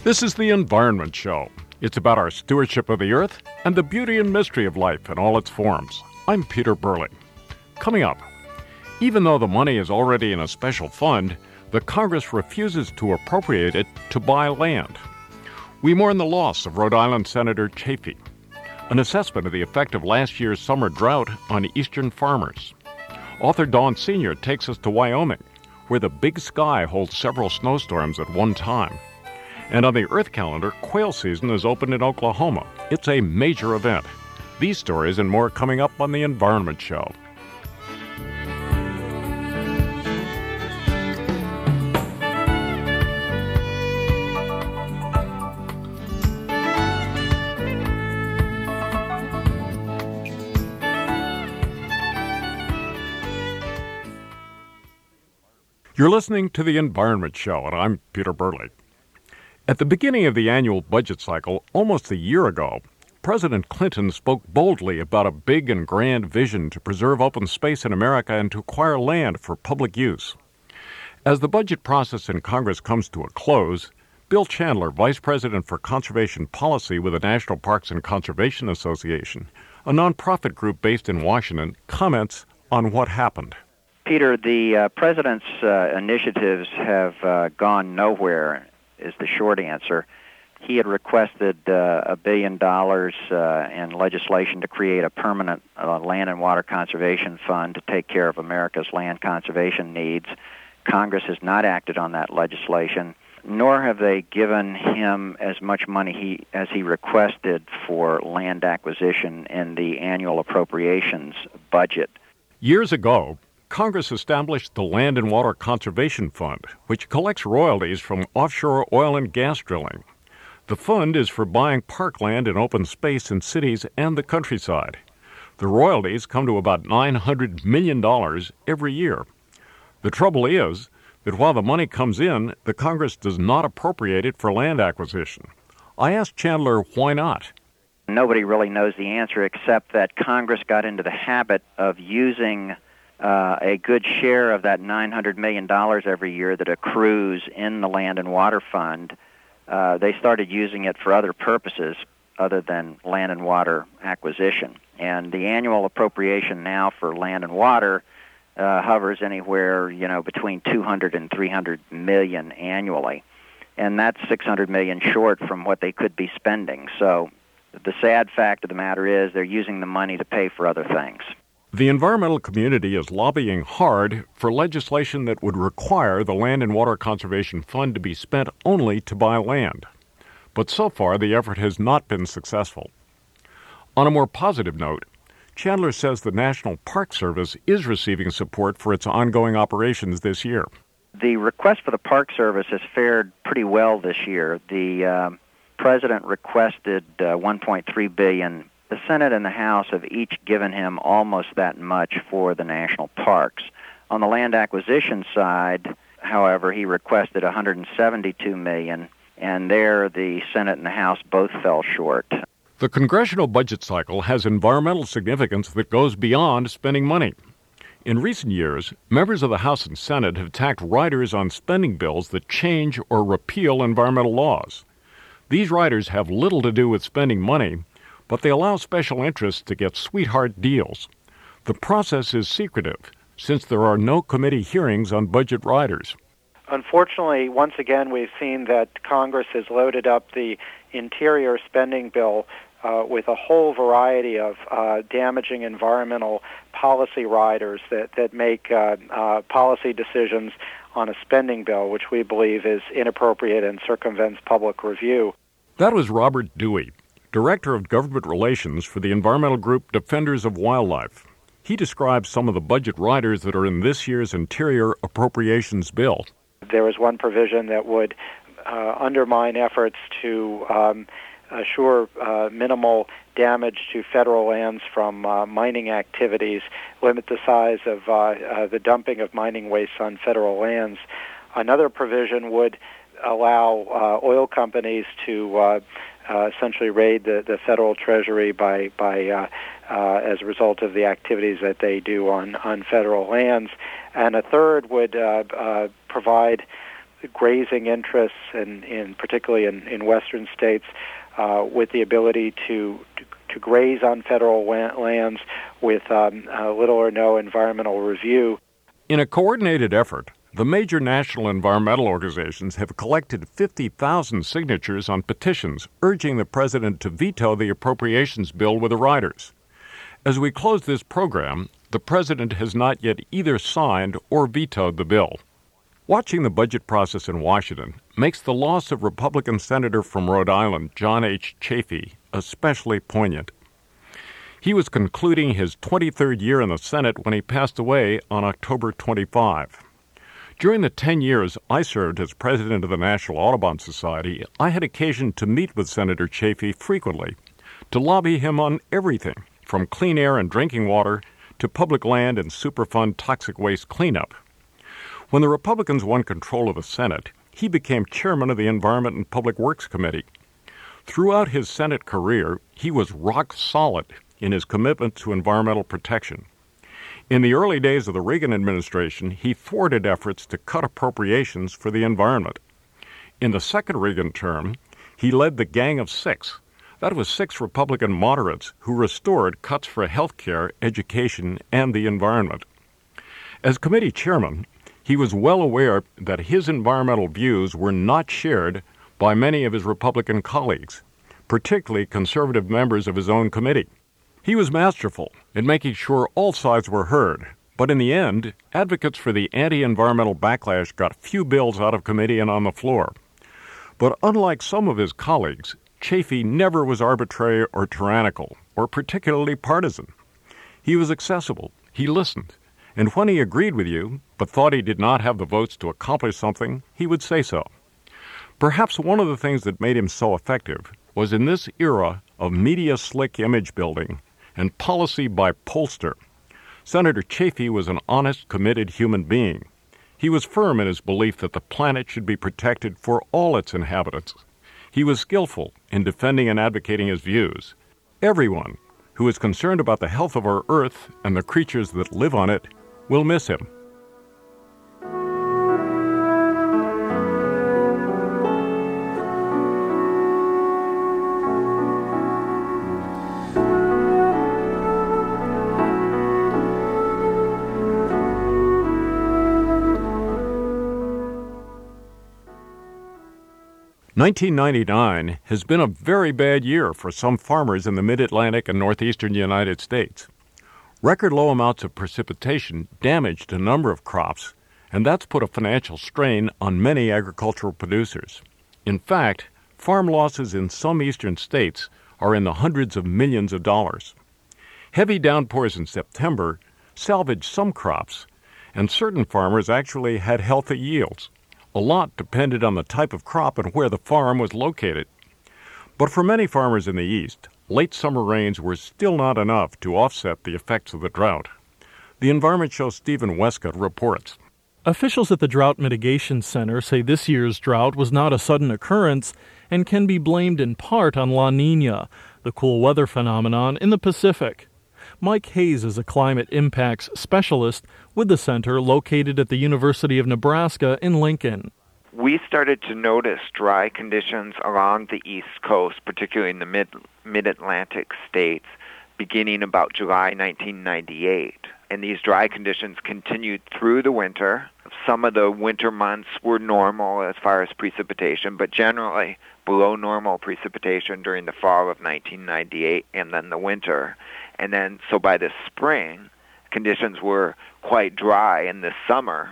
This is the Environment Show. It's about our stewardship of the earth and the beauty and mystery of life in all its forms. I'm Peter Burley. Coming up, even though the money is already in a special fund, the Congress refuses to appropriate it to buy land. We mourn the loss of Rhode Island Senator Chafee, an assessment of the effect of last year's summer drought on eastern farmers. Author Dawn Senior takes us to Wyoming, where the Big Sky holds several snowstorms at one time. And on the Earth calendar, quail season is open in Oklahoma. It's a major event. These stories and more coming up on the Environment Show. You're listening to the Environment Show, and I'm Peter Burley. At the beginning of the annual budget cycle, almost a year ago, President Clinton spoke boldly about a big and grand vision to preserve open space in America and to acquire land for public use. As the budget process in Congress comes to a close, Bill Chandler, Vice President for Conservation Policy with the National Parks and Conservation Association, a nonprofit group based in Washington, comments on what happened. Peter, the president's initiatives have gone nowhere, is the short answer. He had requested $1 billion in legislation to create a permanent land and water conservation fund to take care of America's land conservation needs. Congress has not acted on that legislation, nor have they given him as much money as he requested for land acquisition in the annual appropriations budget. Years ago, Congress established the Land and Water Conservation Fund, which collects royalties from offshore oil and gas drilling. The fund is for buying parkland and open space in cities and the countryside. The royalties come to about $900 million every year. The trouble is that while the money comes in, the Congress does not appropriate it for land acquisition. I asked Chandler why not. Nobody really knows the answer except that Congress got into the habit of using a good share of that $900 million every year that accrues in the Land and Water Fund. They started using it for other purposes other than land and water acquisition. And the annual appropriation now for land and water hovers anywhere, between $200 and $300 million annually. And that's $600 million short from what they could be spending. So the sad fact of the matter is they're using the money to pay for other things. The environmental community is lobbying hard for legislation that would require the Land and Water Conservation Fund to be spent only to buy land. But so far, the effort has not been successful. On a more positive note, Chandler says the National Park Service is receiving support for its ongoing operations this year. The request for the Park Service has fared pretty well this year. The president requested $1.3 billion. The Senate and the House have each given him almost that much for the national parks. On the land acquisition side, however, he requested $172 million, and there the Senate and the House both fell short. The congressional budget cycle has environmental significance that goes beyond spending money. In recent years, members of the House and Senate have tacked riders on spending bills that change or repeal environmental laws. These riders have little to do with spending money, but they allow special interests to get sweetheart deals. The process is secretive, since there are no committee hearings on budget riders. Unfortunately, once again, we've seen that Congress has loaded up the interior spending bill with a whole variety of damaging environmental policy riders that make policy decisions on a spending bill, which we believe is inappropriate and circumvents public review. That was Robert Dewey, Director of Government Relations for the environmental group Defenders of Wildlife. He describes some of the budget riders that are in this year's Interior Appropriations Bill. There was one provision that would undermine efforts to assure minimal damage to federal lands from mining activities, limit the size of the dumping of mining wastes on federal lands. Another provision would allow oil companies to essentially raid the federal treasury by as a result of the activities that they do on federal lands. And a third would provide grazing interests, particularly in western states, with the ability to graze on federal lands with little or no environmental review. In a coordinated effort, the major national environmental organizations have collected 50,000 signatures on petitions urging the president to veto the appropriations bill with the riders. As we close this program, the president has not yet either signed or vetoed the bill. Watching the budget process in Washington makes the loss of Republican Senator from Rhode Island, John H. Chafee, especially poignant. He was concluding his 23rd year in the Senate when he passed away on October 25. During the 10 years I served as president of the National Audubon Society, I had occasion to meet with Senator Chafee frequently to lobby him on everything from clean air and drinking water to public land and Superfund toxic waste cleanup. When the Republicans won control of the Senate, he became chairman of the Environment and Public Works Committee. Throughout his Senate career, he was rock solid in his commitment to environmental protection. In the early days of the Reagan administration, he thwarted efforts to cut appropriations for the environment. In the second Reagan term, he led the Gang of Six. That was 6 Republican moderates who restored cuts for health care, education, and the environment. As committee chairman, he was well aware that his environmental views were not shared by many of his Republican colleagues, particularly conservative members of his own committee. He was masterful in making sure all sides were heard, but in the end, advocates for the anti-environmental backlash got few bills out of committee and on the floor. But unlike some of his colleagues, Chafee never was arbitrary or tyrannical or particularly partisan. He was accessible, he listened, and when he agreed with you but thought he did not have the votes to accomplish something, he would say so. Perhaps one of the things that made him so effective was in this era of media-slick image building and policy by pollster. Senator Chafee was an honest, committed human being. He was firm in his belief that the planet should be protected for all its inhabitants. He was skillful in defending and advocating his views. Everyone who is concerned about the health of our Earth and the creatures that live on it will miss him. $1999 has been a very bad year for some farmers in the mid-Atlantic and northeastern United States. Record low amounts of precipitation damaged a number of crops, and that's put a financial strain on many agricultural producers. In fact, farm losses in some eastern states are in the hundreds of millions of dollars. Heavy downpours in September salvaged some crops, and certain farmers actually had healthy yields. A lot depended on the type of crop and where the farm was located. But for many farmers in the East, late summer rains were still not enough to offset the effects of the drought. The Environment Show's Stephen Westcott reports. Officials at the Drought Mitigation Center say this year's drought was not a sudden occurrence and can be blamed in part on La Niña, the cool weather phenomenon in the Pacific. Mike Hayes is a climate impacts specialist with the center located at the University of Nebraska in Lincoln. We started to notice dry conditions along the East Coast, particularly in the mid-Atlantic states, beginning about July 1998. And these dry conditions continued through the winter. Some of the winter months were normal as far as precipitation, but generally below normal precipitation during the fall of 1998 and then the winter. And then, so by the spring, conditions were quite dry, and this summer,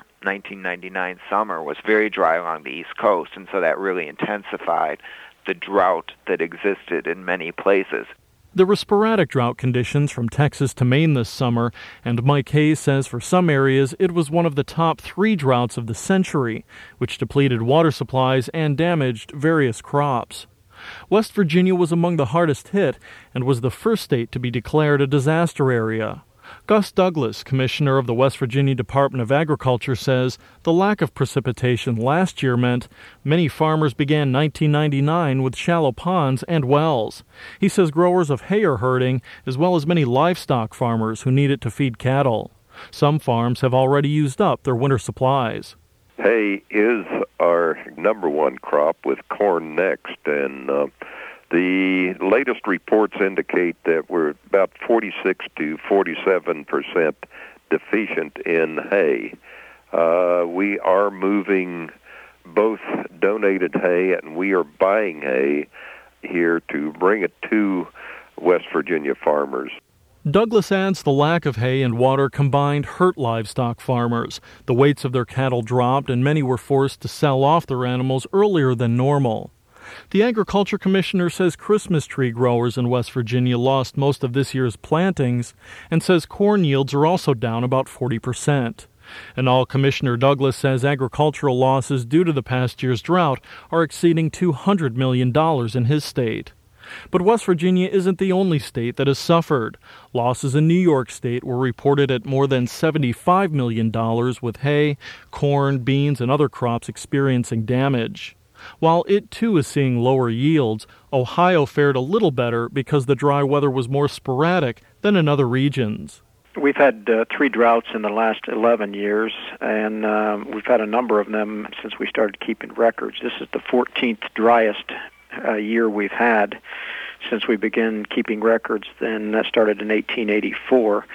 1999 summer, was very dry along the East Coast, and so that really intensified the drought that existed in many places. There were sporadic drought conditions from Texas to Maine this summer, and Mike Hayes says for some areas it was one of the top 3 droughts of the century, which depleted water supplies and damaged various crops. West Virginia was among the hardest hit and was the first state to be declared a disaster area. Gus Douglas, commissioner of the West Virginia Department of Agriculture, says the lack of precipitation last year meant many farmers began 1999 with shallow ponds and wells. He says growers of hay are hurting, as well as many livestock farmers who need it to feed cattle. Some farms have already used up their winter supplies. Hay is our number one crop, with corn next. And the latest reports indicate that we're about 46 to 47% deficient in hay. We are moving both donated hay and we are buying hay here to bring it to West Virginia farmers. Douglas adds the lack of hay and water combined hurt livestock farmers. The weights of their cattle dropped and many were forced to sell off their animals earlier than normal. The Agriculture Commissioner says Christmas tree growers in West Virginia lost most of this year's plantings and says corn yields are also down about 40%. In all, Commissioner Douglas says agricultural losses due to the past year's drought are exceeding $200 million in his state. But West Virginia isn't the only state that has suffered. Losses in New York State were reported at more than $75 million, with hay, corn, beans, and other crops experiencing damage. While it too is seeing lower yields, Ohio fared a little better because the dry weather was more sporadic than in other regions. We've had 3 droughts in the last 11 years, and we've had a number of them since we started keeping records. This is the 14th driest year we've had since we began keeping records, and that started in 1884.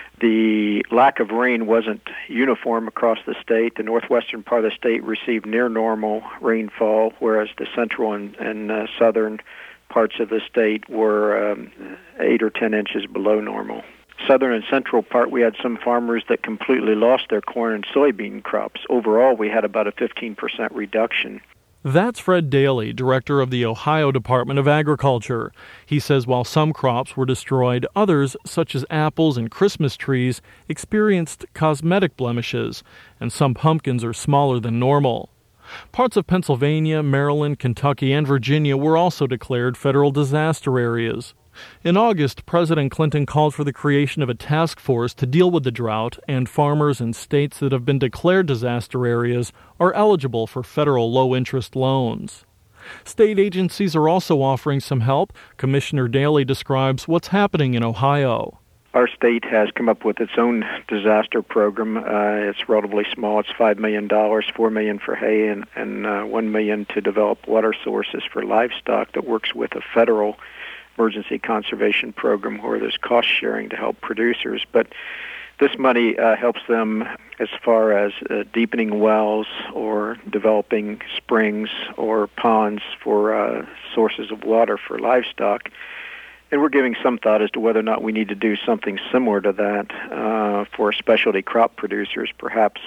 The lack of rain wasn't uniform across the state. The northwestern part of the state received near normal rainfall, whereas the central and southern parts of the state were 8 or 10 inches below normal. Southern and central part, we had some farmers that completely lost their corn and soybean crops. Overall, we had about a 15% reduction. That's Fred Daly, director of the Ohio Department of Agriculture. He says while some crops were destroyed, others, such as apples and Christmas trees, experienced cosmetic blemishes, and some pumpkins are smaller than normal. Parts of Pennsylvania, Maryland, Kentucky, and Virginia were also declared federal disaster areas. In August, President Clinton called for the creation of a task force to deal with the drought, and farmers in states that have been declared disaster areas are eligible for federal low-interest loans. State agencies are also offering some help. Commissioner Daly describes what's happening in Ohio. Our state has come up with its own disaster program. It's relatively small. It's $5 million, $4 million for hay, and $1 million to develop water sources for livestock that works with a federal emergency conservation program where there's cost sharing to help producers. But this money helps them as far as deepening wells or developing springs or ponds for sources of water for livestock. And we're giving some thought as to whether or not we need to do something similar to that for specialty crop producers, perhaps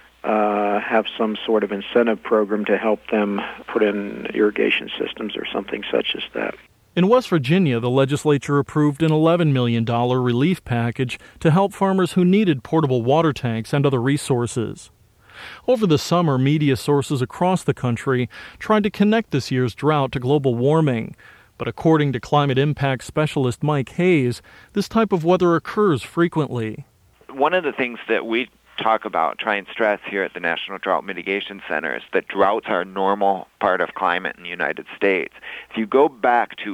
have some sort of incentive program to help them put in irrigation systems or something such as that. In West Virginia, the legislature approved an $11 million relief package to help farmers who needed portable water tanks and other resources. Over the summer, media sources across the country tried to connect this year's drought to global warming. But according to climate impact specialist Mike Hayes, this type of weather occurs frequently. One of the things that we talk about, try and stress here at the National Drought Mitigation Center, is that droughts are a normal part of climate in the United States. If you go back to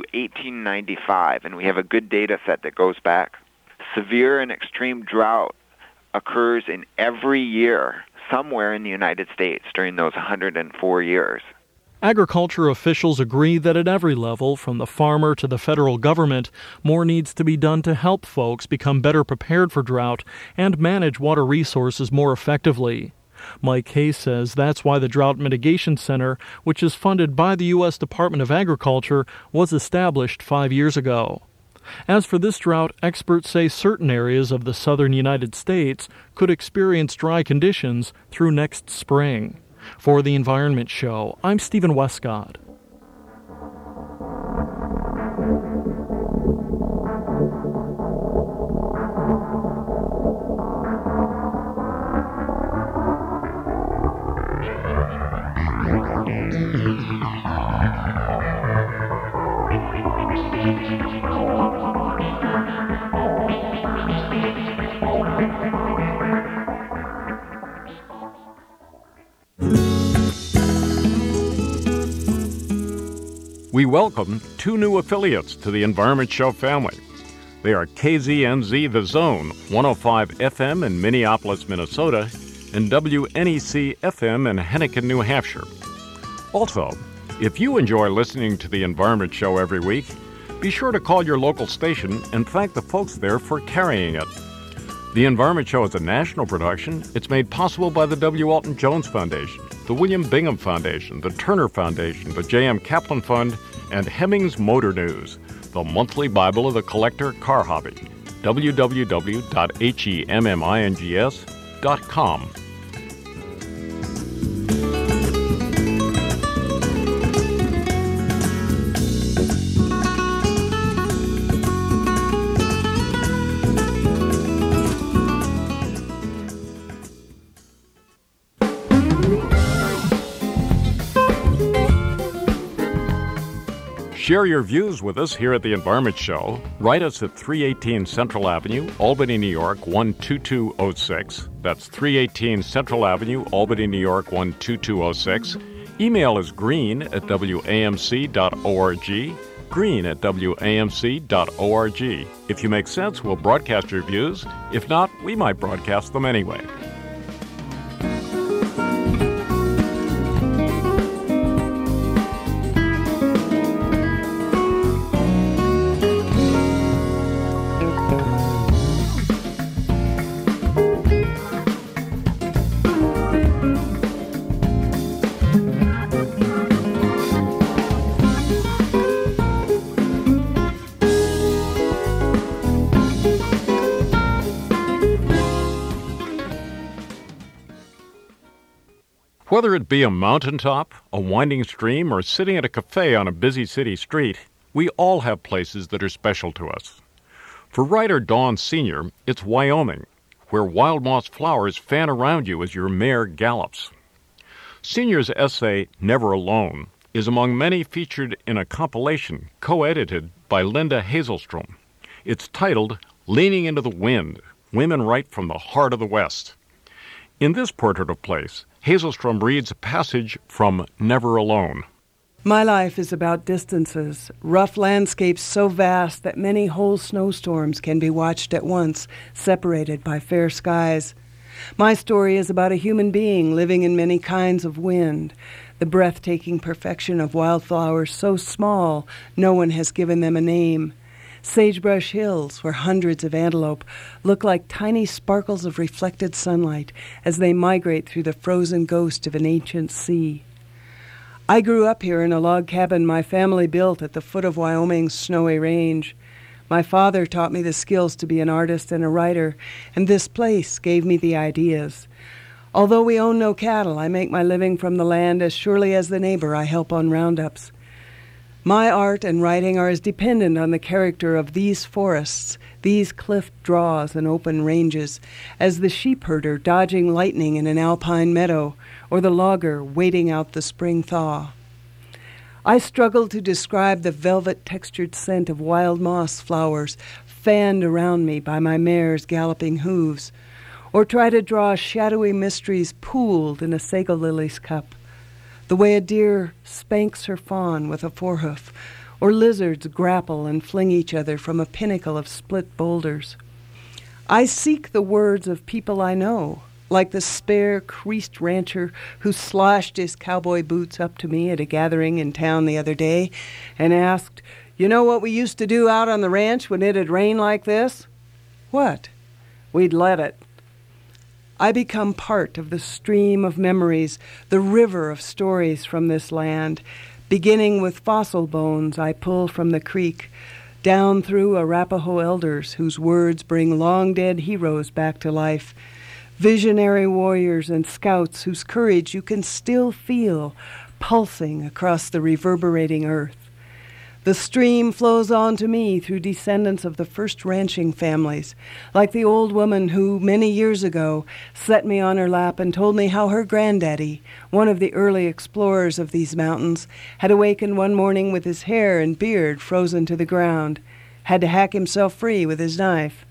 1895, and we have a good data set that goes back, severe and extreme drought occurs in every year somewhere in the United States during those 104 years. Agriculture officials agree that at every level, from the farmer to the federal government, more needs to be done to help folks become better prepared for drought and manage water resources more effectively. Mike Hayes says that's why the Drought Mitigation Center, which is funded by the U.S. Department of Agriculture, was established 5 years ago. As for this drought, experts say certain areas of the southern United States could experience dry conditions through next spring. For the Environment Show, I'm Stephen Westcott. We welcome 2 new affiliates to the Environment Show family. They are KZNZ The Zone, 105 FM in Minneapolis, Minnesota, and WNEC-FM in Henneken, New Hampshire. Also, if you enjoy listening to The Environment Show every week, be sure to call your local station and thank the folks there for carrying it. The Environment Show is a national production. It's made possible by the W. Alton Jones Foundation, the William Bingham Foundation, the Turner Foundation, the J.M. Kaplan Fund, and Hemmings Motor News, the monthly Bible of the collector car hobby. www.hemmings.com. Share your views with us here at The Environment Show. Write us at 318 Central Avenue, Albany, New York, 12206. That's 318 Central Avenue, Albany, New York, 12206. Email is green@wamc.org, green@wamc.org. If you make sense, we'll broadcast your views. If not, we might broadcast them anyway. Whether it be a mountaintop, a winding stream, or sitting at a cafe on a busy city street, we all have places that are special to us. For writer Dawn Senior, it's Wyoming, where wild moss flowers fan around you as your mare gallops. Senior's essay, Never Alone, is among many featured in a compilation co-edited by Linda Hazelstrom. It's titled Leaning into the Wind, Women Write from the Heart of the West. In this portrait of place, Hazelstrom reads a passage from Never Alone. My life is about distances, rough landscapes so vast that many whole snowstorms can be watched at once, separated by fair skies. My story is about a human being living in many kinds of wind, the breathtaking perfection of wildflowers so small no one has given them a name. Sagebrush hills, where hundreds of antelope look like tiny sparkles of reflected sunlight as they migrate through the frozen ghost of an ancient sea. I grew up here in a log cabin my family built at the foot of Wyoming's snowy range. My father taught me the skills to be an artist and a writer, and this place gave me the ideas. Although we own no cattle, I make my living from the land as surely as the neighbor I help on roundups. My art and writing are as dependent on the character of these forests, these cliff draws and open ranges, as the sheep herder dodging lightning in an alpine meadow, or the logger waiting out the spring thaw. I struggle to describe the velvet-textured scent of wild moss flowers fanned around me by my mare's galloping hooves, or try to draw shadowy mysteries pooled in a sago lily's cup. The way a deer spanks her fawn with a forehoof, or lizards grapple and fling each other from a pinnacle of split boulders. I seek the words of people I know, like the spare, creased rancher who slashed his cowboy boots up to me at a gathering in town the other day and asked, "You know what we used to do out on the ranch when it'd rain like this?" "What?" "We'd let it." I become part of the stream of memories, the river of stories from this land. Beginning with fossil bones I pull from the creek, down through Arapaho elders whose words bring long-dead heroes back to life, visionary warriors and scouts whose courage you can still feel pulsing across the reverberating earth. The stream flows on to me through descendants of the first ranching families, like the old woman who, many years ago, set me on her lap and told me how her granddaddy, one of the early explorers of these mountains, had awakened one morning with his hair and beard frozen to the ground, had to hack himself free with his knife.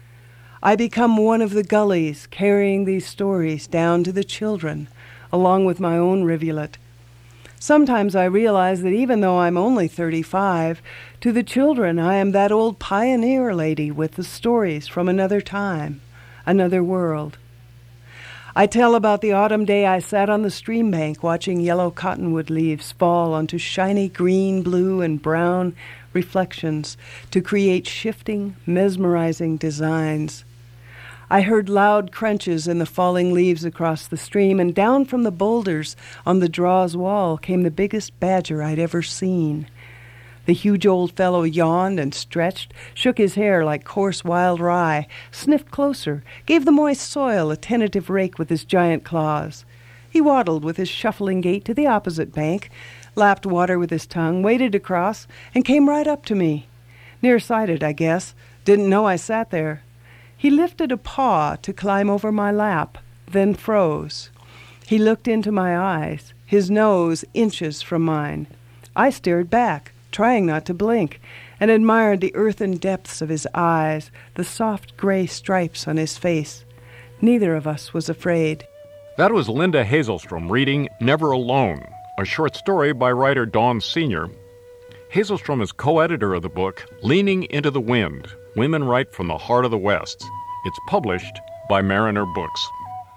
I become one of the gullies carrying these stories down to the children, along with my own rivulet. Sometimes I realize that even though I'm only 35, to the children I am that old pioneer lady with the stories from another time, another world. I tell about the autumn day I sat on the stream bank watching yellow cottonwood leaves fall onto shiny green, blue, and brown reflections to create shifting, mesmerizing designs. I heard loud crunches in the falling leaves across the stream, and down from the boulders on the draw's wall came the biggest badger I'd ever seen. The huge old fellow yawned and stretched, shook his hair like coarse wild rye, sniffed closer, gave the moist soil a tentative rake with his giant claws. He waddled with his shuffling gait to the opposite bank, lapped water with his tongue, waded across, and came right up to me. Nearsighted, I guess, didn't know I sat there. He lifted a paw to climb over my lap, then froze. He looked into my eyes, his nose inches from mine. I stared back, trying not to blink, and admired the earthen depths of his eyes, the soft gray stripes on his face. Neither of us was afraid. That was Linda Hazelstrom reading Never Alone, a short story by writer Dawn Sr. Hazelstrom is co-editor of the book Leaning into the Wind, Women Write from the Heart of the West. It's published by Mariner Books.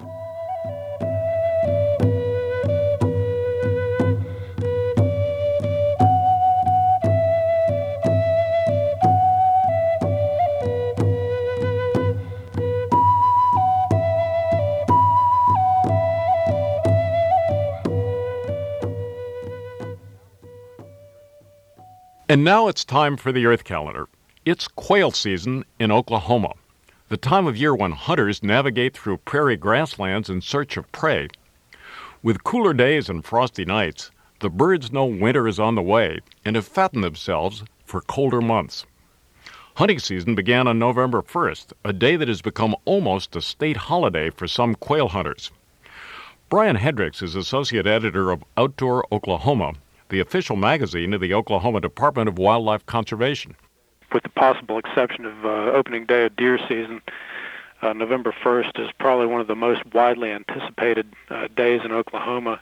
And now it's time for the Earth Calendar. It's quail season in Oklahoma, the time of year when hunters navigate through prairie grasslands in search of prey. With cooler days and frosty nights, the birds know winter is on the way and have fattened themselves for colder months. Hunting season began on November 1st, a day that has become almost a state holiday for some quail hunters. Brian Hendricks is associate editor of Outdoor Oklahoma, the official magazine of the Oklahoma Department of Wildlife Conservation. With the possible exception of opening day of deer season, November 1st is probably one of the most widely anticipated days in Oklahoma.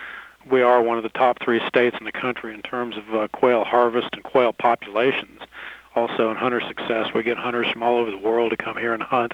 We are one of the top 3 states in the country in terms of quail harvest and quail populations. Also in hunter success, we get hunters from all over the world to come here and hunt.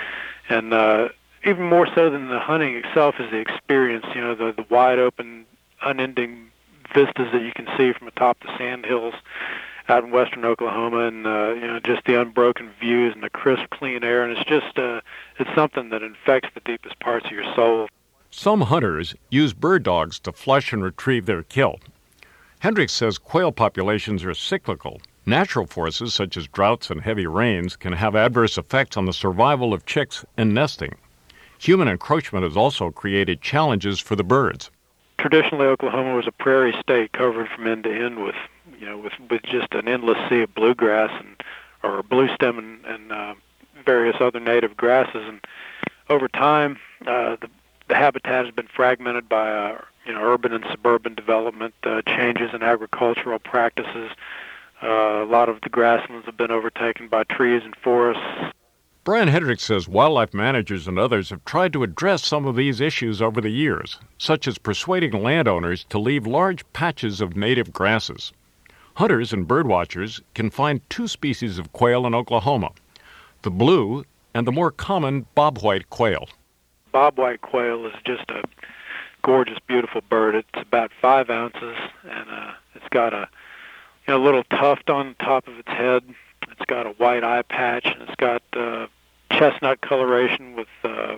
And even more so than the hunting itself is the experience, the wide open, unending vistas that you can see from atop the sand hills out in western Oklahoma, and just the unbroken views and the crisp, clean air, and it's just it's something that infects the deepest parts of your soul. Some hunters use bird dogs to flush and retrieve their kill. Hendricks says quail populations are cyclical. Natural forces such as droughts and heavy rains can have adverse effects on the survival of chicks and nesting. Human encroachment has also created challenges for the birds. Traditionally, Oklahoma was a prairie state covered from end to end with just an endless sea of bluegrass or bluestem and various other native grasses. And over time, the habitat has been fragmented by urban and suburban development, changes in agricultural practices. A lot of the grasslands have been overtaken by trees and forests. Brian Hendricks says wildlife managers and others have tried to address some of these issues over the years, such as persuading landowners to leave large patches of native grasses. Hunters and birdwatchers can find 2 species of quail in Oklahoma, the blue and the more common bobwhite quail. Bobwhite quail is just a gorgeous, beautiful bird. It's about 5 ounces, and it's got a little tuft on top of its head. It's got a white eye patch, and it's got chestnut coloration with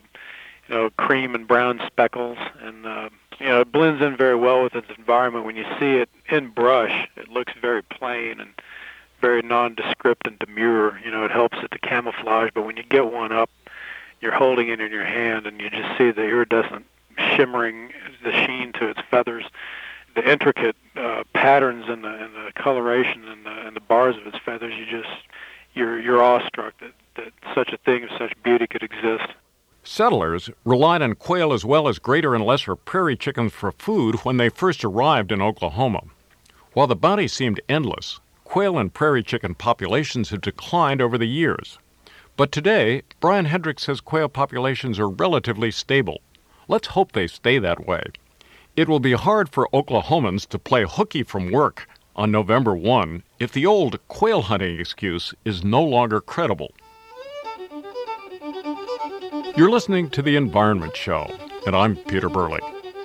cream and brown speckles, and it blends in very well with its environment. When you see it in brush, it looks very plain and very nondescript and demure. It helps it to camouflage, but when you get one up, you're holding it in your hand, and you just see the iridescent shimmering, the sheen to its feathers, the intricate patterns and the coloration and the bars of its feathers. You're awestruck that such a thing of such beauty could exist. Settlers relied on quail as well as greater and lesser prairie chickens for food when they first arrived in Oklahoma. While the bounty seemed endless, quail and prairie chicken populations have declined over the years. But today, Brian Hendricks says quail populations are relatively stable. Let's hope they stay that way. It will be hard for Oklahomans to play hooky from work on November 1 if the old quail hunting excuse is no longer credible. You're listening to The Environment Show, and I'm Peter Burley.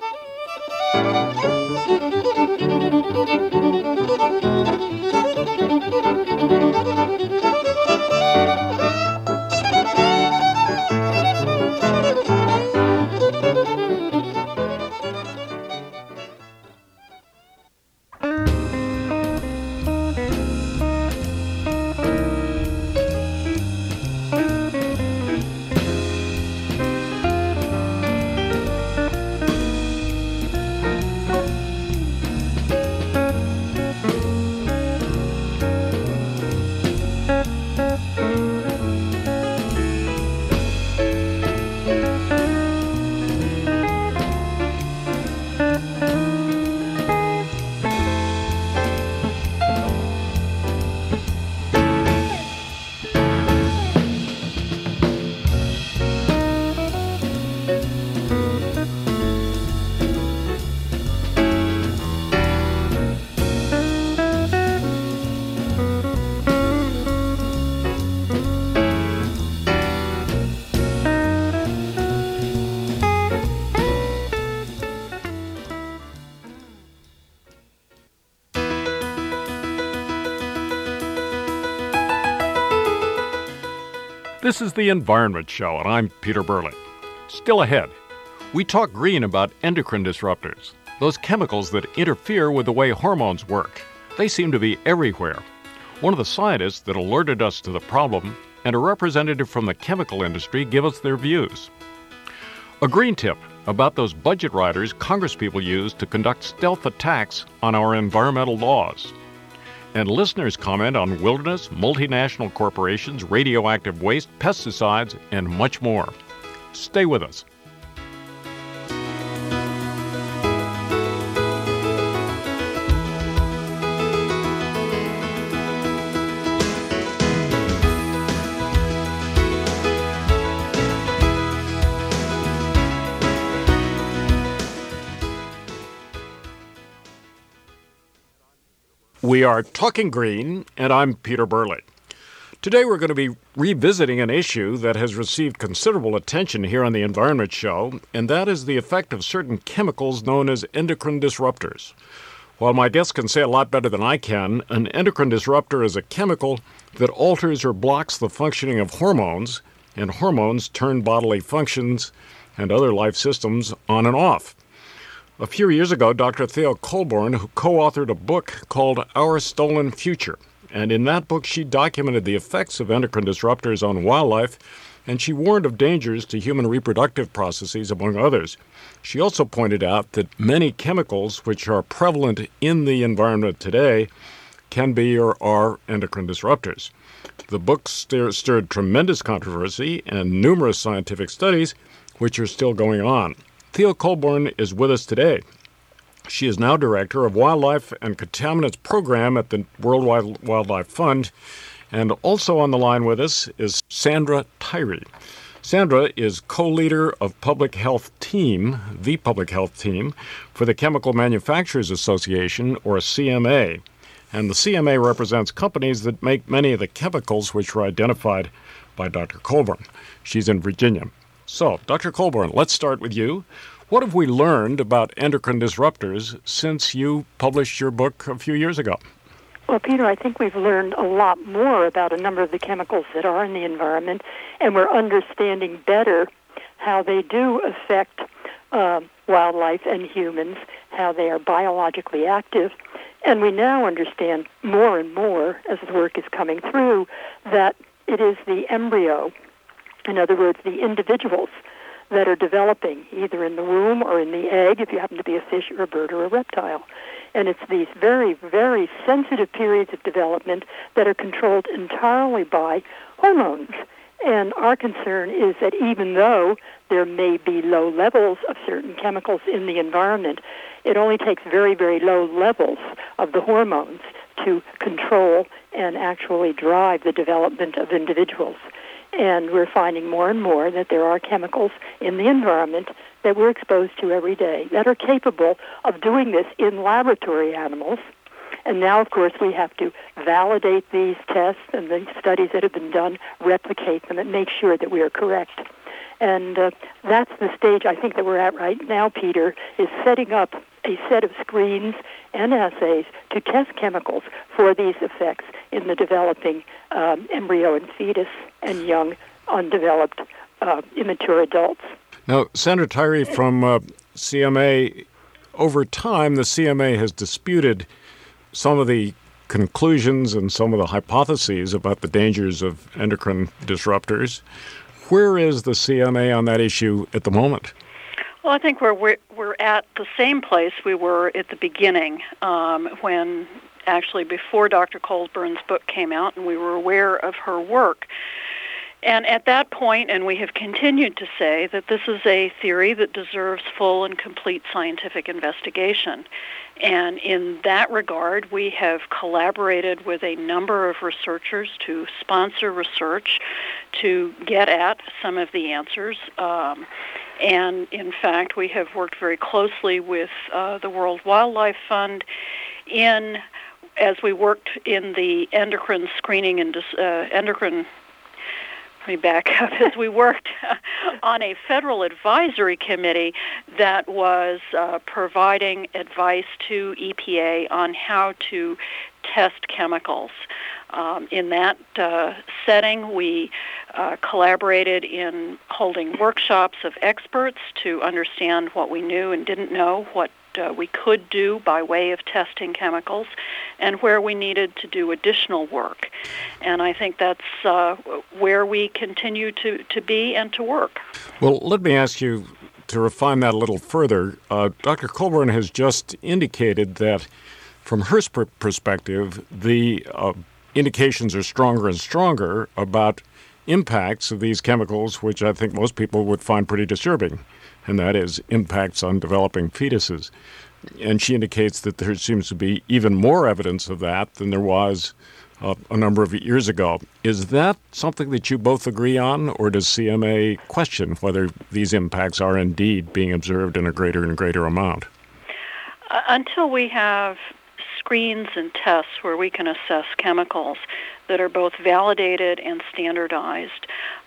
This is The Environment Show, and I'm Peter Burley. Still ahead, we talk green about endocrine disruptors, those chemicals that interfere with the way hormones work. They seem to be everywhere. One of the scientists that alerted us to the problem and a representative from the chemical industry give us their views. A green tip about those budget riders congresspeople use to conduct stealth attacks on our environmental laws. And listeners comment on wilderness, multinational corporations, radioactive waste, pesticides, and much more. Stay with us. We are talking green, and I'm Peter Burley. Today we're going to be revisiting an issue that has received considerable attention here on the Environment Show, and that is the effect of certain chemicals known as endocrine disruptors. While my guests can say a lot better than I can, an endocrine disruptor is a chemical that alters or blocks the functioning of hormones, and hormones turn bodily functions and other life systems on and off. A few years ago, Dr. Theo Colborn, who co-authored a book called Our Stolen Future, and in that book she documented the effects of endocrine disruptors on wildlife, and she warned of dangers to human reproductive processes, among others. She also pointed out that many chemicals which are prevalent in the environment today can be or are endocrine disruptors. The book stirred tremendous controversy and numerous scientific studies which are still going on. Theo Colborn is with us today. She is now director of Wildlife and Contaminants Program at the World Wildlife Fund. And also on the line with us is Sandra Tyree. Sandra is co-leader of Public Health Team, the Public Health Team, for the Chemical Manufacturers Association, or CMA. And the CMA represents companies that make many of the chemicals which were identified by Dr. Colborn. She's in Virginia. So, Dr. Colborn, let's start with you. What have we learned about endocrine disruptors since you published your book a few years ago? Well, Peter, I think we've learned a lot more about a number of the chemicals that are in the environment, and we're understanding better how they do affect wildlife and humans, how they are biologically active. And we now understand more and more, as the work is coming through, that it is the embryo, in other words, the individuals that are developing, either in the womb or in the egg, if you happen to be a fish or a bird or a reptile. And it's these very, very sensitive periods of development that are controlled entirely by hormones. And our concern is that even though there may be low levels of certain chemicals in the environment, it only takes very, very low levels of the hormones to control and actually drive the development of individuals. And we're finding more and more that there are chemicals in the environment that we're exposed to every day that are capable of doing this in laboratory animals. And now, of course, we have to validate these tests, and the studies that have been done replicate them and make sure that we are correct. And that's the stage I think that we're at right now, Peter, is setting up a set of screens and assays to test chemicals for these effects in the developing embryo and fetus and young, undeveloped, immature adults. Now, Senator Tyree from CMA, over time, the CMA has disputed some of the conclusions and some of the hypotheses about the dangers of endocrine disruptors. Where is the CMA on that issue at the moment? Well, I think we're at the same place we were at the beginning, when actually before Dr. Colburn's book came out, and we were aware of her work. And at that point, and we have continued to say that this is a theory that deserves full and complete scientific investigation. And in that regard, we have collaborated with a number of researchers to sponsor research to get at some of the answers. And in fact, we have worked very closely with the World Wildlife Fund as we worked in the endocrine screening and as we worked on a federal advisory committee that was providing advice to EPA on how to test chemicals. In that setting, we collaborated in holding workshops of experts to understand what we knew and didn't know, what we could do by way of testing chemicals, and where we needed to do additional work. And I think that's where we continue to be and to work. Well, let me ask you to refine that a little further. Dr. Colburn has just indicated that from her perspective, the indications are stronger and stronger about impacts of these chemicals, which I think most people would find pretty disturbing, and that is impacts on developing fetuses. And she indicates that there seems to be even more evidence of that than there was a number of years ago. Is that something that you both agree on, or does CMA question whether these impacts are indeed being observed in a greater and greater amount? Until we have screens and tests where we can assess chemicals that are both validated and standardized,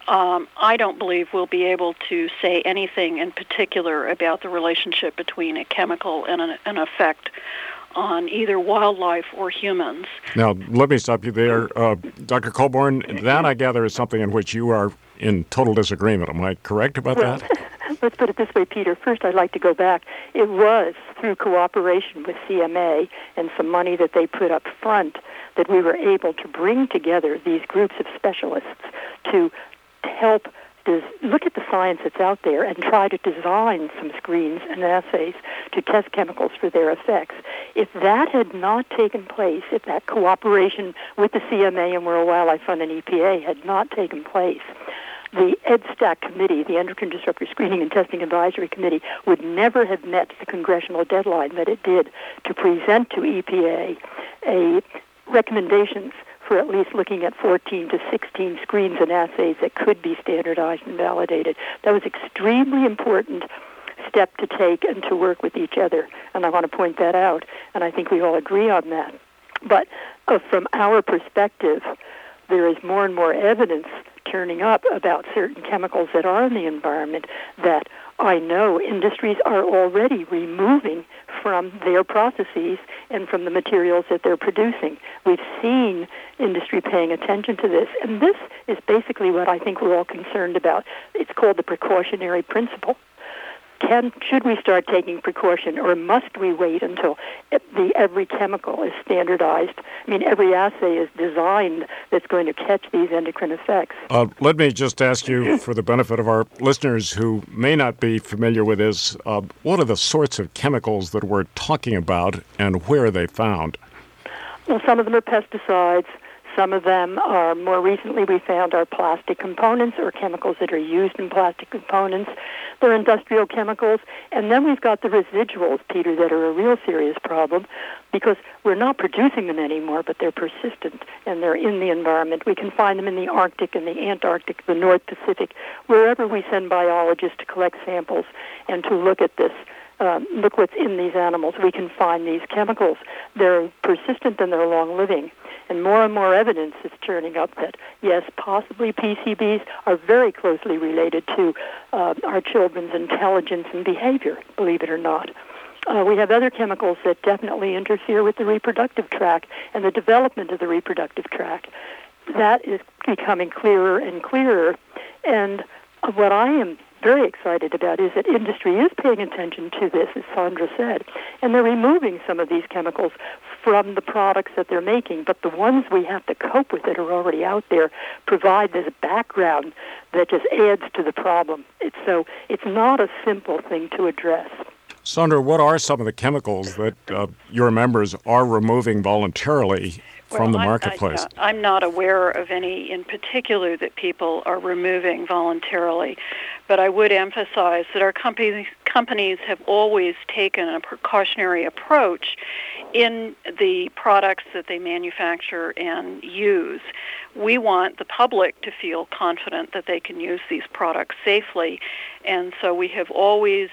I don't believe we'll be able to say anything in particular about the relationship between a chemical and an effect on either wildlife or humans. Now, let me stop you there. Dr. Colburn, that I gather is something in which you are in total disagreement. Am I correct about that? Let's put it this way, Peter. First, I'd like to go back. It was through cooperation with CMA and some money that they put up front that we were able to bring together these groups of specialists to help look at the science that's out there and try to design some screens and assays to test chemicals for their effects. If that had not taken place, if that cooperation with the CMA and World Wildlife Fund and EPA had not taken place, the EDSTAC committee, the Endocrine Disruptor Screening and Testing Advisory Committee, would never have met the congressional deadline that it did to present to EPA recommendations for at least looking at 14 to 16 screens and assays that could be standardized and validated. That was extremely important step to take and to work with each other, and I want to point that out, and I think we all agree on that. But from our perspective, there is more and more evidence turning up about certain chemicals that are in the environment that I know industries are already removing from their processes and from the materials that they're producing. We've seen industry paying attention to this, and this is basically what I think we're all concerned about. It's called the precautionary principle. Should we start taking precaution, or must we wait until every chemical is standardized? I mean, every assay is designed that's going to catch these endocrine effects. Let me just ask you, for the benefit of our listeners who may not be familiar with this, what are the sorts of chemicals that we're talking about, and where are they found? Well, some of them are pesticides. Some of them are, more recently we found, are plastic components or chemicals that are used in plastic components. They're industrial chemicals. And then we've got the residuals, Peter, that are a real serious problem because we're not producing them anymore, but they're persistent and they're in the environment. We can find them in the Arctic and the Antarctic, the North Pacific, wherever we send biologists to collect samples and to look at this look what's in these animals, we can find these chemicals. They're persistent and they're long-living. And more evidence is turning up that, yes, possibly PCBs are very closely related to our children's intelligence and behavior, believe it or not. We have other chemicals that definitely interfere with the reproductive tract and the development of the reproductive tract. That is becoming clearer and clearer. And what I am very excited about is that industry is paying attention to this, as Sandra said, and they're removing some of these chemicals from the products that they're making, but the ones we have to cope with that are already out there provide this background that just adds to the problem. It's not a simple thing to address. Sandra, what are some of the chemicals that your members are removing voluntarily from the marketplace? I'm not aware of any in particular that people are removing voluntarily, but I would emphasize that our companies have always taken a precautionary approach in the products that they manufacture and use. We want the public to feel confident that they can use these products safely, and so we have always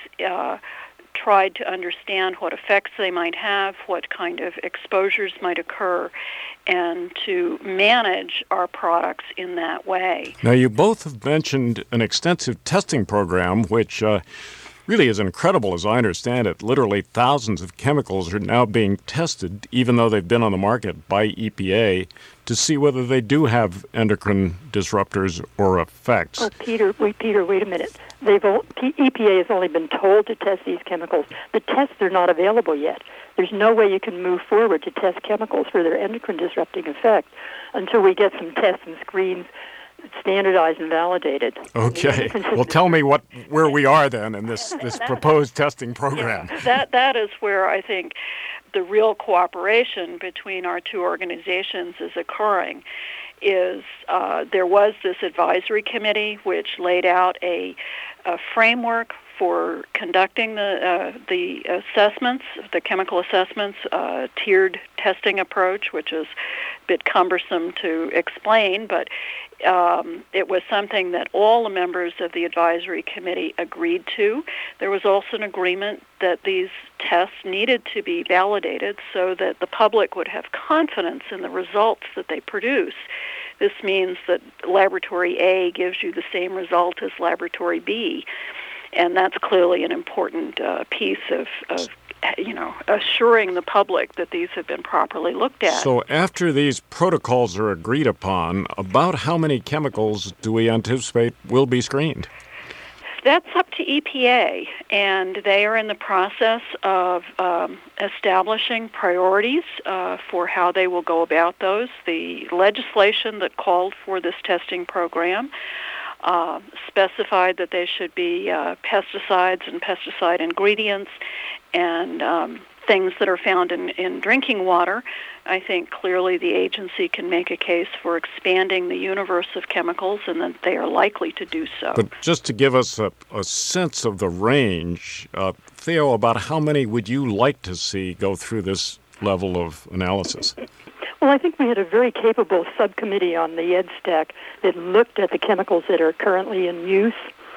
tried to understand what effects they might have, what kind of exposures might occur, and to manage our products in that way. Now, you both have mentioned an extensive testing program, which really is incredible as I understand it. Literally thousands of chemicals are now being tested, even though they've been on the market by EPA, to see whether they do have endocrine disruptors or effects. Peter, wait a minute. EPA has only been told to test these chemicals. The tests are not available yet. There's no way you can move forward to test chemicals for their endocrine disrupting effect until we get some tests and screens standardized and validated. Okay. Well, tell me where we are then in this proposed testing program. Yeah, that is where I think the real cooperation between our two organizations is occurring. There was this advisory committee which laid out a framework for conducting the assessments, the chemical assessments, tiered testing approach, which is a bit cumbersome to explain, but it was something that all the members of the advisory committee agreed to. There was also an agreement that these tests needed to be validated so that the public would have confidence in the results that they produce. This means that Laboratory A gives you the same result as Laboratory B, and that's clearly an important piece of assuring the public that these have been properly looked at. So after these protocols are agreed upon, about how many chemicals do we anticipate will be screened? That's up to EPA, and they are in the process of establishing priorities for how they will go about those. The legislation that called for this testing program specified that they should be pesticides and pesticide ingredients and things that are found in drinking water. I think clearly the agency can make a case for expanding the universe of chemicals, and that they are likely to do so. But just to give us a sense of the range, Theo, about how many would you like to see go through this level of analysis? Well, I think we had a very capable subcommittee on the EdStack that looked at the chemicals that are currently in use,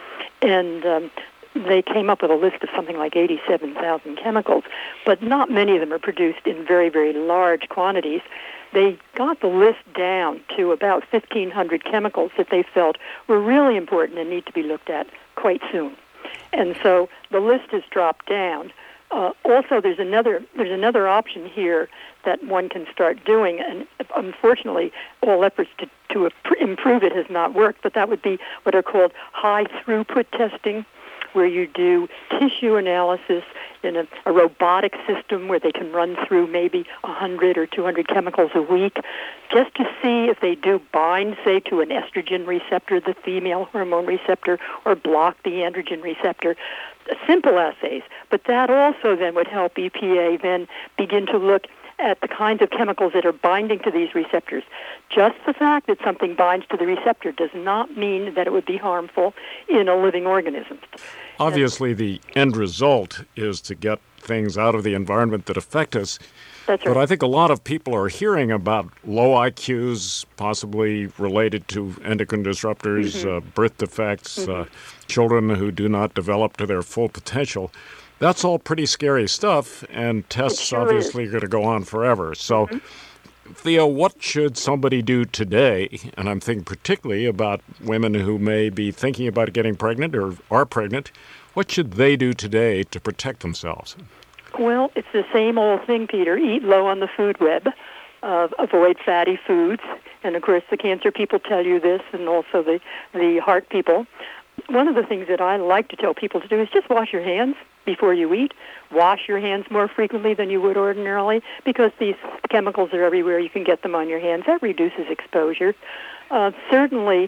and they came up with a list of something like 87,000 chemicals, but not many of them are produced in very, very large quantities. They got the list down to about 1,500 chemicals that they felt were really important and need to be looked at quite soon. And so the list has dropped down. Also, there's another option here that one can start doing, and unfortunately, all efforts to improve it has not worked, but that would be what are called high-throughput testing, where you do tissue analysis in a robotic system where they can run through maybe 100 or 200 chemicals a week just to see if they do bind, say, to an estrogen receptor, the female hormone receptor, or block the androgen receptor. Simple assays. But that also then would help EPA then begin to look at the kinds of chemicals that are binding to these receptors. Just the fact that something binds to the receptor does not mean that it would be harmful in a living organism. Obviously, the end result is to get things out of the environment that affect us. That's right. But I think a lot of people are hearing about low IQs, possibly related to endocrine disruptors, birth defects, children who do not develop to their full potential. That's all pretty scary stuff, and tests obviously are going to go on forever. So, Theo, what should somebody do today? And I'm thinking particularly about women who may be thinking about getting pregnant or are pregnant. What should they do today to protect themselves? Well, it's the same old thing, Peter. Eat low on the food web. Avoid fatty foods. And, of course, the cancer people tell you this, and also the heart people. One of the things that I like to tell people to do is just wash your hands before you eat. Wash your hands more frequently than you would ordinarily, because these chemicals are everywhere. You can get them on your hands. That reduces exposure. Certainly,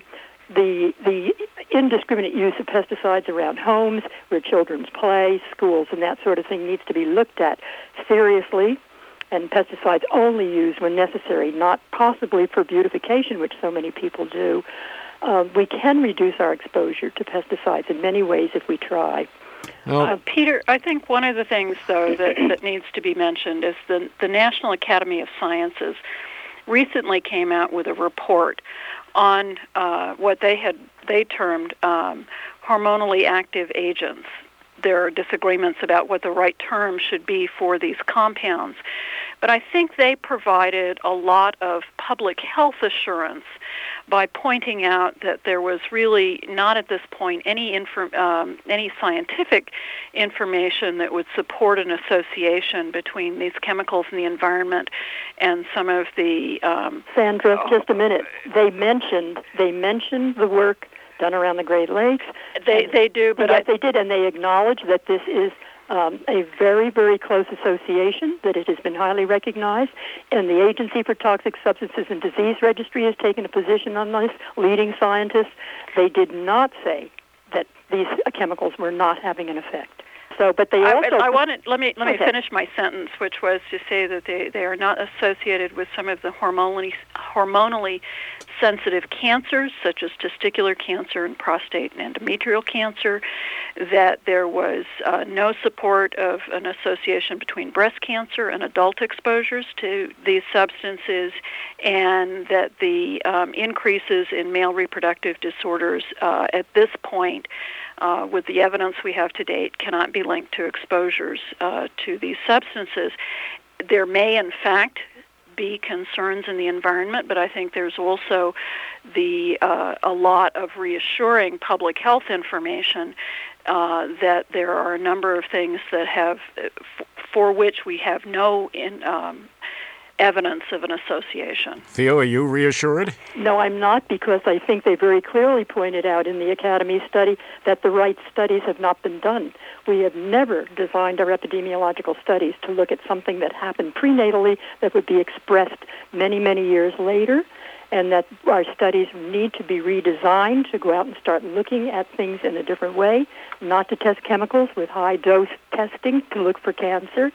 the indiscriminate use of pesticides around homes, where children play, schools, and that sort of thing needs to be looked at seriously. And pesticides only used when necessary, not possibly for beautification, which so many people do. We can reduce our exposure to pesticides in many ways if we try. Peter, I think one of the things, though, that needs to be mentioned is the National Academy of Sciences recently came out with a report on what they termed hormonally active agents. There are disagreements about what the right term should be for these compounds. But I think they provided a lot of public health assurance by pointing out that there was really not at this point any scientific information that would support an association between these chemicals in the environment and some of the... Sandra, just a minute. They mentioned the work done around the Great Lakes. They do, but yes, they did, and they acknowledge that this is a very, very close association, that it has been highly recognized, and the Agency for Toxic Substances and Disease Registry has taken a position on this, leading scientists. They did not say that these chemicals were not having an effect. So, but they also... Let me finish my sentence, which was to say that they are not associated with some of the hormonally sensitive cancers, such as testicular cancer and prostate and endometrial cancer, that there was no support of an association between breast cancer and adult exposures to these substances, and that the increases in male reproductive disorders at this point, with the evidence we have to date, cannot be linked to exposures to these substances. There may, in fact, be concerns in the environment, but I think there's also a lot of reassuring public health information that there are a number of things that have, for which we have no evidence of an association. Theo, are you reassured? No, I'm not, because I think they very clearly pointed out in the Academy study that the right studies have not been done. We have never designed our epidemiological studies to look at something that happened prenatally that would be expressed many, many years later, and that our studies need to be redesigned to go out and start looking at things in a different way, not to test chemicals with high-dose testing to look for cancer.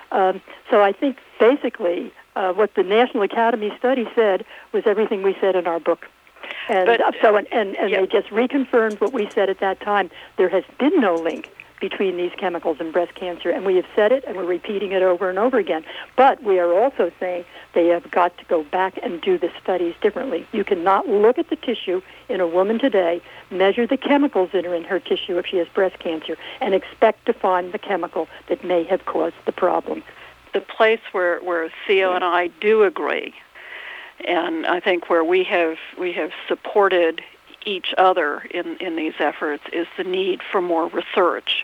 So I think basically what the National Academy study said was everything we said in our book. And they just reconfirmed what we said at that time. There has been no link between these chemicals and breast cancer, and we have said it, and we're repeating it over and over again. But we are also saying they have got to go back and do the studies differently. You cannot look at the tissue in a woman today, measure the chemicals that are in her tissue if she has breast cancer, and expect to find the chemical that may have caused the problem. The place where Theo and I do agree, and I think where we have supported each other in these efforts, is the need for more research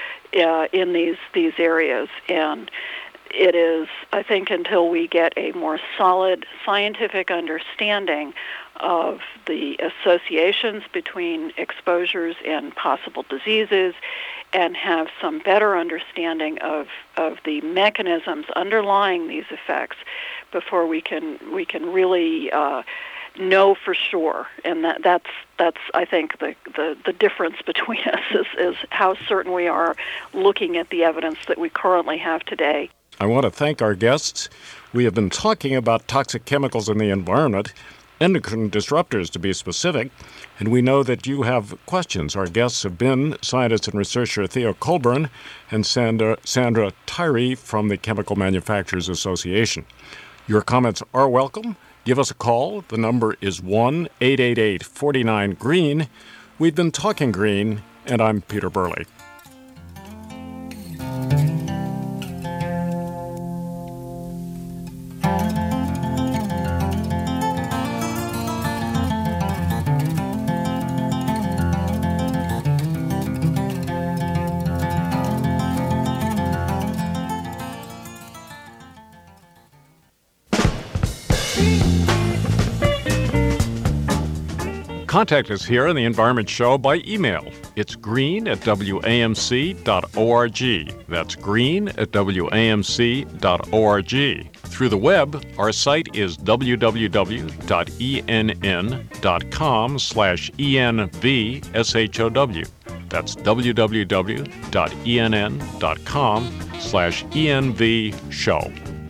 in these areas. And it is, I think, until we get a more solid scientific understanding of the associations between exposures and possible diseases, and have some better understanding of the mechanisms underlying these effects, before we can really know for sure. And that's I think the difference between us is how certain we are looking at the evidence that we currently have today. I want to thank our guests. We have been talking about toxic chemicals in the environment, endocrine disruptors to be specific, and we know that you have questions. Our guests have been scientist and researcher Theo Colburn and Sandra Tyree from the Chemical Manufacturers Association. Your comments are welcome. Give us a call. The number is 1-888-49-GREEN. We've been talking green, and I'm Peter Burley. Contact us here on the Environment Show by email. It's green@wamc.org. That's green@wamc.org. Through the web, our site is www.enn.com/ENVSHOW. That's www.enn.com/ENVShow.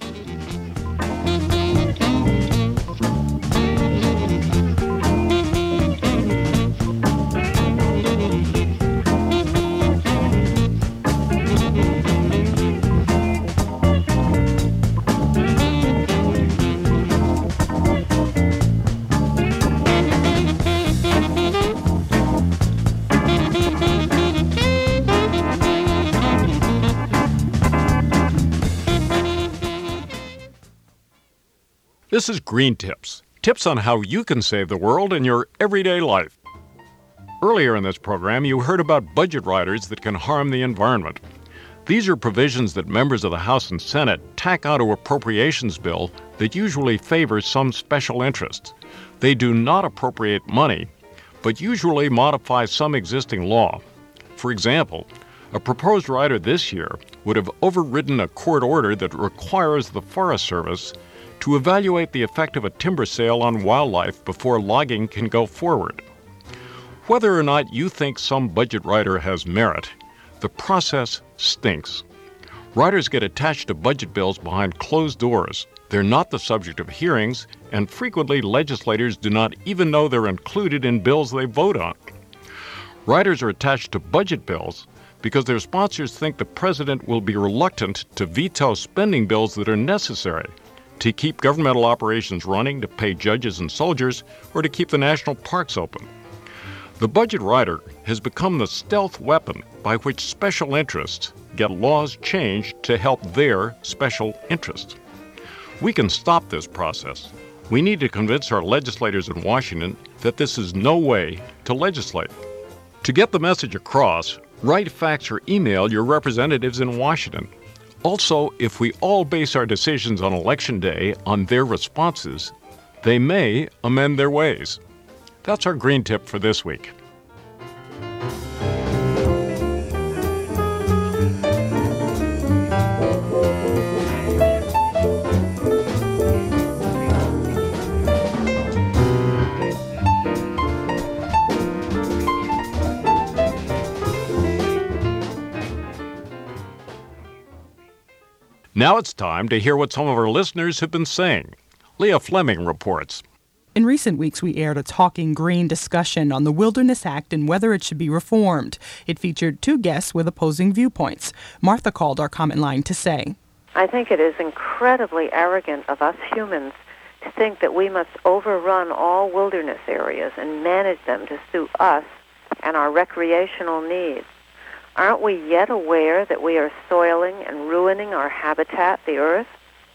This is Green Tips, tips on how you can save the world in your everyday life. Earlier in this program, you heard about budget riders that can harm the environment. These are provisions that members of the House and Senate tack onto appropriations bill that usually favor some special interests. They do not appropriate money, but usually modify some existing law. For example, a proposed rider this year would have overridden a court order that requires the Forest Service to evaluate the effect of a timber sale on wildlife before logging can go forward. Whether or not you think some budget rider has merit, the process stinks. Riders get attached to budget bills behind closed doors. They're not the subject of hearings, and frequently legislators do not even know they're included in bills they vote on. Riders are attached to budget bills because their sponsors think the president will be reluctant to veto spending bills that are necessary to keep governmental operations running, to pay judges and soldiers, or to keep the national parks open. The budget rider has become the stealth weapon by which special interests get laws changed to help their special interests. We can stop this process. We need to convince our legislators in Washington that this is no way to legislate. To get the message across, write, fax, or email your representatives in Washington. Also, if we all base our decisions on Election Day on their responses, they may amend their ways. That's our Green Tip for this week. Now it's time to hear what some of our listeners have been saying. Leah Fleming reports. In recent weeks, we aired a Talking Green discussion on the Wilderness Act and whether it should be reformed. It featured two guests with opposing viewpoints. Martha called our comment line to say, I think it is incredibly arrogant of us humans to think that we must overrun all wilderness areas and manage them to suit us and our recreational needs. Aren't we yet aware that we are soiling and ruining our habitat, the earth?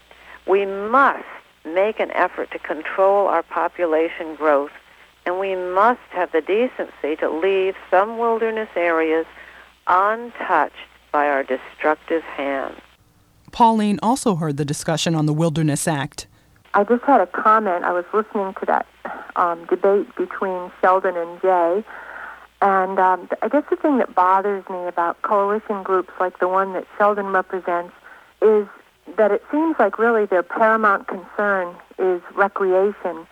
We must make an effort to control our population growth, and we must have the decency to leave some wilderness areas untouched by our destructive hands. Pauline also heard the discussion on the Wilderness Act. I just had a comment. I was listening to that debate between Sheldon and Jay. And I guess the thing that bothers me about coalition groups like the one that Sheldon represents is that it seems like really their paramount concern is recreation.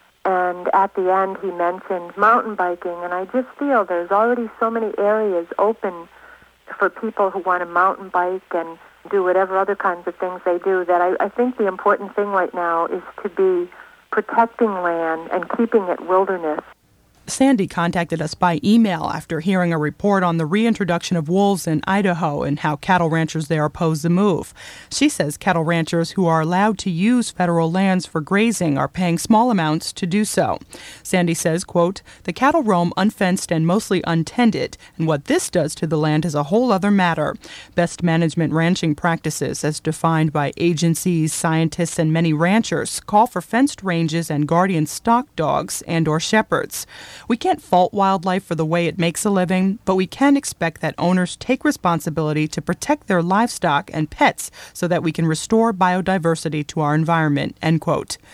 And at the end, he mentioned mountain biking. And I just feel there's already so many areas open for people who want to mountain bike and do whatever other kinds of things they do, that I think the important thing right now is to be protecting land and keeping it wilderness. Sandy contacted us by email after hearing a report on the reintroduction of wolves in Idaho and how cattle ranchers there oppose the move. She says cattle ranchers who are allowed to use federal lands for grazing are paying small amounts to do so. Sandy says, quote, the cattle roam unfenced and mostly untended, and what this does to the land is a whole other matter. Best management ranching practices, as defined by agencies, scientists, and many ranchers, call for fenced ranges and guardian stock dogs and or shepherds. We can't fault wildlife for the way it makes a living, but we can expect that owners take responsibility to protect their livestock and pets so that we can restore biodiversity to our environment, end quote.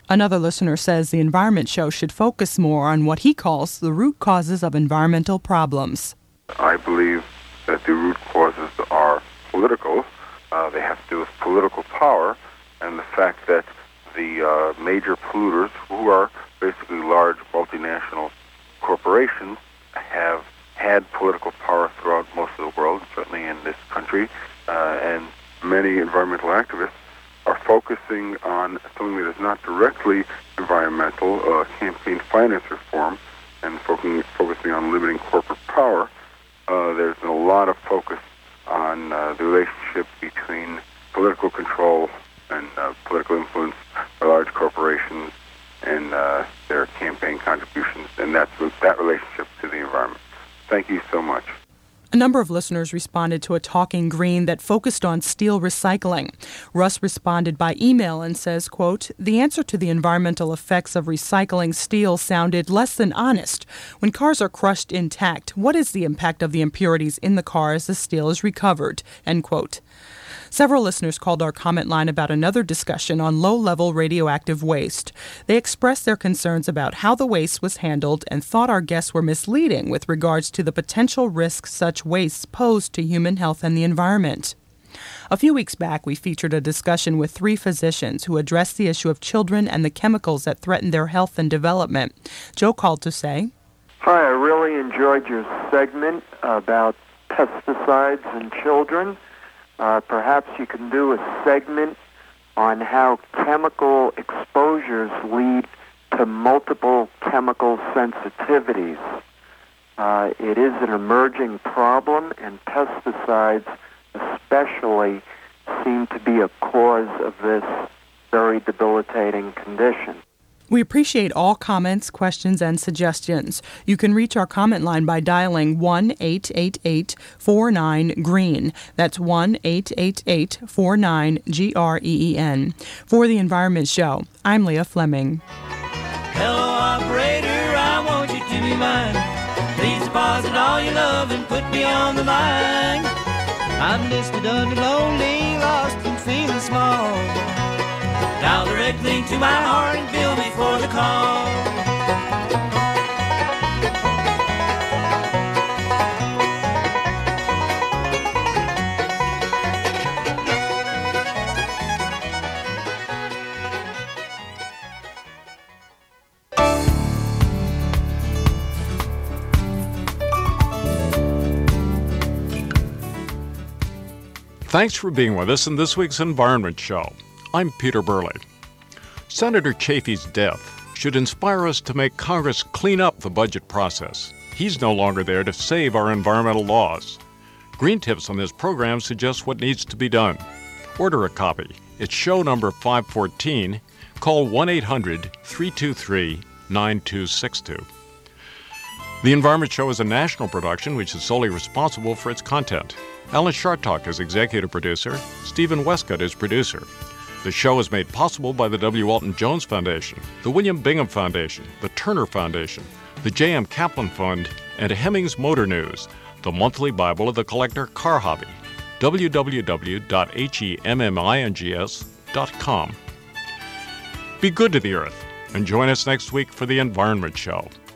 Another listener says the Environment Show should focus more on what he calls the root causes of environmental problems. I believe that the root causes are political. They have to do with political power and the fact that the major polluters, who are basically large multinational corporations, have had political power throughout most of the world, certainly in this country, and many environmental activists are focusing on something that is not directly environmental, campaign finance reform, and focusing on limiting corporate power. There's been a lot of focus on the relationship between political control and political influence by large corporations and their campaign contributions, and that relationship to the environment. Thank you so much. A number of listeners responded to a Talking Green that focused on steel recycling. Russ responded by email and says, quote, "The answer to the environmental effects of recycling steel sounded less than honest. When cars are crushed intact, what is the impact of the impurities in the car as the steel is recovered?" End quote. Several listeners called our comment line about another discussion on low-level radioactive waste. They expressed their concerns about how the waste was handled and thought our guests were misleading with regards to the potential risks such wastes pose to human health and the environment. A few weeks back, we featured a discussion with 3 physicians who addressed the issue of children and the chemicals that threaten their health and development. Joe called to say, "Hi, I really enjoyed your segment about pesticides and children. Perhaps you can do a segment on how chemical exposures lead to multiple chemical sensitivities. It is an emerging problem, and pesticides especially seem to be a cause of this very debilitating condition." We appreciate all comments, questions, and suggestions. You can reach our comment line by dialing 1-888-49-GREEN. That's 1-888-49-GREEN. For the Environment Show, I'm Leah Fleming. Hello, operator, I want you to be mine. Please deposit all your love and put me on the line. I'm listed under lonely, lost and feeling small. Dial directly to my heart and bill me for the call. Thanks for being with us in this week's Environment Show. I'm Peter Burley. Senator Chafee's death should inspire us to make Congress clean up the budget process. He's no longer there to save our environmental laws. Green Tips on this program suggest what needs to be done. Order a copy. It's show number 514. Call 1-800-323-9262. The Environment Show is a national production which is solely responsible for its content. Alan Shartok is executive producer. Stephen Westcott is producer. The show is made possible by the W. Walton Jones Foundation, the William Bingham Foundation, the Turner Foundation, the J.M. Kaplan Fund, and Hemmings Motor News, the monthly Bible of the collector car hobby. www.hemmings.com. Be good to the earth and join us next week for the Environment Show.